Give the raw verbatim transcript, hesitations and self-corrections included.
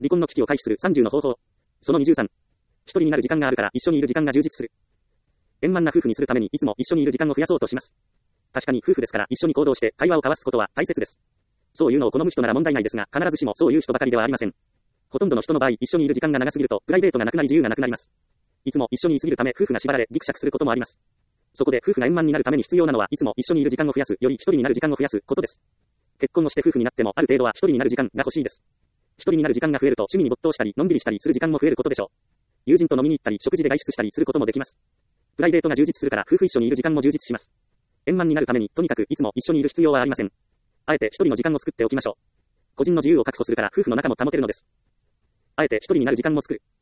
離婚の危機を回避するさんじゅうの方法。そのにじゅうさん。一人になる時間があるから一緒にいる時間が充実する。円満な夫婦にするためにいつも一緒にいる時間を増やそうとします。確かに夫婦ですから一緒に行動して会話を交わすことは大切です。そういうのを好む人なら問題ないですが、必ずしもそういう人ばかりではありません。ほとんどの人の場合、一緒にいる時間が長すぎると、プライベートがなくなり自由がなくなります。いつも一緒にいすぎるため、夫婦が縛られ、ギクシャクすることもあります。そこで夫婦が円満になるために必要なのは、いつも一緒にいる時間を増やすより一人になる時間を増やすことです。結婚をして夫婦になっても、ある程度は一人になる時間が欲しいです。一人になる時間が増えると、趣味に没頭したり、のんびりしたりする時間も増えることでしょう。友人と飲みに行ったり、食事で外出したりすることもできます。プライベートが充実するから、夫婦一緒にいる時間も充実します。円満になるために、とにかくいつも一緒にいる必要はありません。あえて一人の時間を作っておきましょう。個人の自由を確保するから、夫婦の仲も保てるのです。あえて一人になる時間も作る。